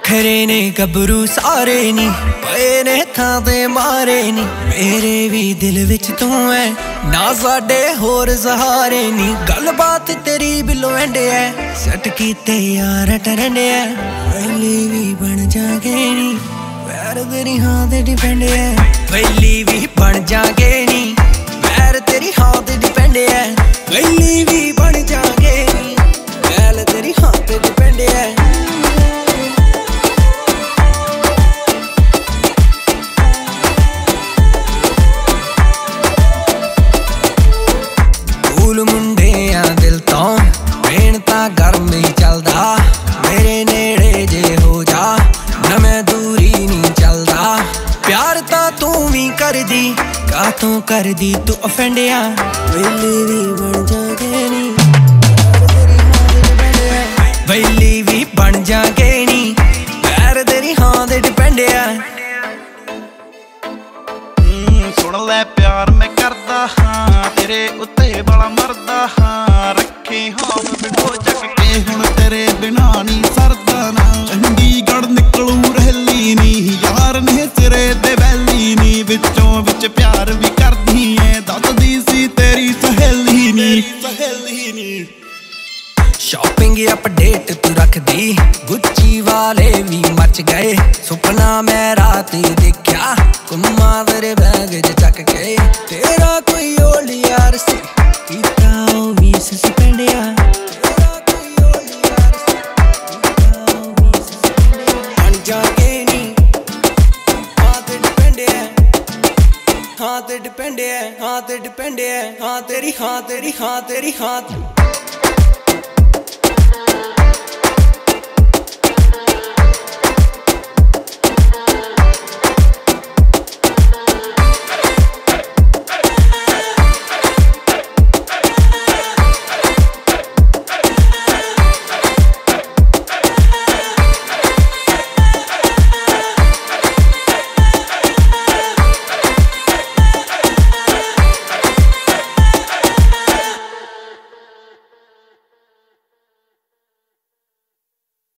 ਵੱਖਰੇ ਨੇ ਗੱਭਰੂ ਸਾਰੇ ਨੀ ਪਏ ਨੇ ਥਾਂ ਤੇ ਮਾਰੇ ਨੀ ਮੇਰੇ ਵੀ ਦਿਲ ਵਿੱਚ ਤੂੰ ਐ ਨਾ ਸਾਡੇ ਹੋਰ ਸਹਾਰੇ ਨੀ ਗੱਲਬਾਤ ਤੇਰੀ ਬਿੱਲੋ ਐਂਡੇ ਐ ਸੱਟ ਕੀਤੇ ਯਾਰ ਟਰੰਡੇ ਐ ਵੈਲੀ ਵੀ ਬਣ ਜਾਗੇ ਨੀ ਵੈਰ ਤੇਰੀ ਹਾਂ ਤੇ ਡਿਪੈਂਡ ਐ ਵੈਲੀ ਵੀ ਬਣ ਜਾਗੇ ਨੀ ਵੈਰ ਤੇਰੀ ਹਾਂ ਤੇ ਡਿਪੈਂਡ ਐ ਵੈਲੀ ਵੀ ਬਣ ਜਾਗੇ ਨੀ ਵੈਰ ਤੇਰੀ ਹਾਂ ਤੇ ਡਿਪੈਂਡ ਐ ਮੁੰਡਿਆਂ ਦਿਲ ਤੋਂ ਪ੍ਰੇਮ ਤਾਂ ਗਰਮ ਹੀ ਚੱਲਦਾ ਮੇਰੇ ਨੇੜੇ ਜੇ ਹੋ ਜਾ ਨਾ ਮੈਂ ਦੂਰੀ ਨਹੀਂ ਚੱਲਦਾ ਪਿਆਰ ਤਾਂ ਤੂੰ ਵੀ ਕਰਦੀ ਕਾਹਤੋਂ ਕਰਦੀ ਤੂੰ ਅਫੈਂਡਿਆ ਵੈਲੀ ਵੀ ਬਣ ਜਾਗੇ ਨੀ ਵੈਲੀ ਵੀ ਬਣ ਜਾਗੇ ਨੀ ਪਿਆਰ ਤੇਰੀ ਹਾਂ ਤੇ ਡਿਪੈਂਡ ਆ ਸੁਣ ਲੈ ਪਿਆਰ ਮੈਂ ਕਰਦਾ ਹਾਂ ਤੇਰੇ ਉੱਤੇ ਬੜਾ ਮਰਦਾ ਹਾਂ ਰੱਖੀ ਹੋਮ ਬਿੰਦੋ ਚੱਕ ਕੇ ਹੁਣ ਤੇਰੇ ਬਿਨਾ ਨਹੀਂ ਸਰਦਾ ਨਾ ਚੰਡੀਗੜ੍ਹ ਨਿਕਲੂ ਰਹਿਲੀ ਨੀ ਯਾਰ ਨੇ ਸਿਰੇ ਤੇ ਵੈਲੀ ਨੀ ਵਿੱਚੋਂ ਵਿੱਚ ਪਿਆਰ ਵੀ ਕਰਦੀ ਏ ਦੱਸਦੀ ਸੀ ਤੇਰੀ ਸਹੇਲੀ ਨੀ ਸ਼ਾਪਿੰਗ ਅਪਡੇਟ ਤੂੰ ਰੱਖਦੀ ਗੁੱਚੀ ਵਾਲੇ ਵੀ ਮਚ ਗਏ ਸੁਪਨਾ ਮੈਂ ਰਾਤ ਦੇਖਿਆ ਕੁੰਮਾ ਤੇਰੇ ਬੈਗ 'ਚ ਚੱਕ ਕੇ ਤੇਰਾ ਕੋਈ ਓਲ ਯਾਰ ਸੀ ਕੀਤਾ ਉਹ ਵੀ ਸਸਪੈਂਡਿਆ ਤੇਰਾ ਕੋਈ ਓਲ ਯਾਰ ਸੀ ਕੀਤਾ ਉਹ ਵੀ ਸਸਪੈਂਡਿਆ ਬਣ ਜਾਗੇ ਨੀ ਹਾਂ ਤੇ ਡਿਪੈਂਡ ਐ ਹਾਂ ਤੇ ਡਿਪੈਂਡ ਐ ਹਾਂ ਤੇ ਡਿਪੈਂਡ ਐ ਹਾਂ ਤੇਰੀ ਹਾਂ